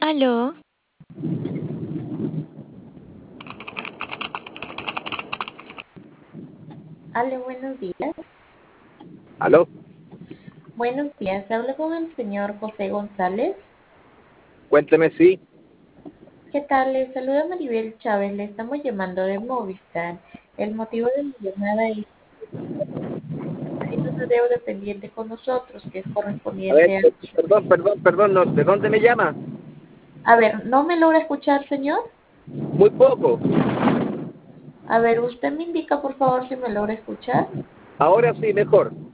Aló, Aló, buenos días. ¿Aló? Buenos días, hablo con el señor José González. Cuénteme, sí. ¿Qué tal? Le saluda Maribel Chávez, le estamos llamando de Movistar. El motivo de mi llamada es que hay una deuda pendiente con nosotros que es A ver, correspondiente a... perdón, no, ¿de dónde me llama? A ver, ¿no me logra escuchar, señor? Muy poco. A ver, usted me indica, por favor, si me logra escuchar. Ahora sí, mejor.